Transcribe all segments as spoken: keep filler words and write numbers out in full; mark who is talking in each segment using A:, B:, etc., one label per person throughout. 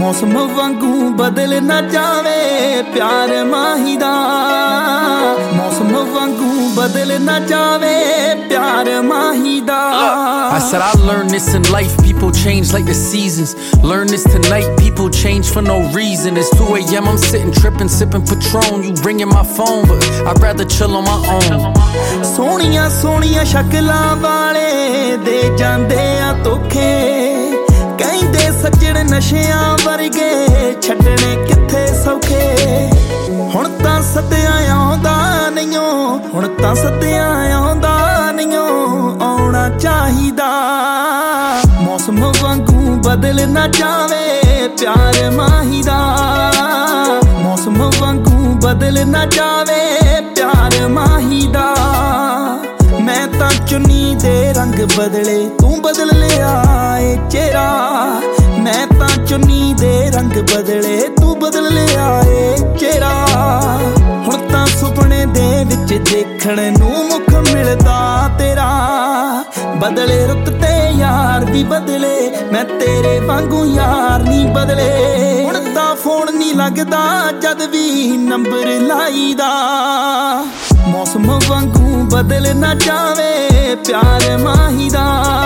A: मौसम वांगू बदल ना जावे प्यार माही दा मौसम वांगू बदल ना जावे प्यार माही दा
B: I said I learned this in life, people change like the seasons. Learn this tonight, people change for no reason. It's two a m I'm sitting tripping, sipping Patron. You ringing my phone, but I'd rather chill on my own.
A: Sonia Sonia शक्लां वाले दे जांदे आ धोखे कहंदे सज्जण नशियां वर्गे छड्डणे किथे सौखे हुण तां सद्दिया आउंदा नहींओ हुण तां सद्दिया आउंदा नहींओ आउणा चाहीदा मौसम वांगू बदल ना जावे प्यार माही दा मौसम वांगू बदल ना जावे प्यार माही दा मैं तां चुन्नी दे रंग बदले तू बदल लिया ए चेहरा मैं तां चुन्नी दे रंग बदले तू बदल लिया ए चेहरा हुण तां सुपने दे विच देखण नूं मुख मिलदा तेरा बदले रुत ते यार भी बदले मैं तेरे वांगू यार नहीं बदले हुण तां फोन नहीं लगदा जद भी नंबर लाईदा मौसम वांगू बदल ना जावे प्यार माही दा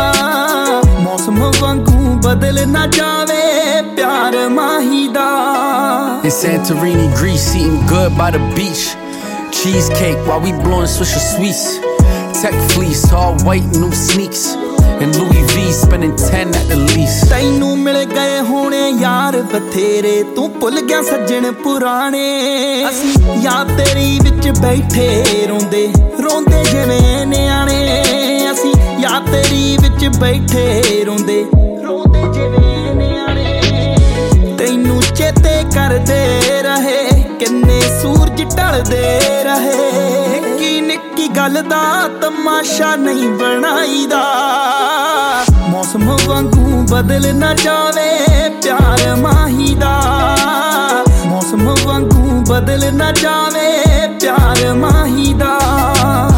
A: मौसम वांगू बदल ना जावे प्यार माही दा
B: In Santorini, Greece, eating good by the beach. Cheesecake while we blowing Swisher Sweets. Tech fleece, all white, new sneaks. And Louis V spending ten at the least.
A: तैनू मिल गए होने यार बथेरे तू भुल गया सज्जन पुराने असी याद तेरी विच बैठे रोंदे रोंदे जिवें नियाणे असी याद तेरी विच बैठे रोंदे रोंदे जिवें नियाणे तैनू चेते करदे रहे किन्ने सूरज ढलदे रहे निक्की निक्की गल दा तमाशा नहीं बनाईदा मौसम वांगू बदल ना जावे प्यार माही दा मौसम वांगू बदल ना जावे प्यार माही दा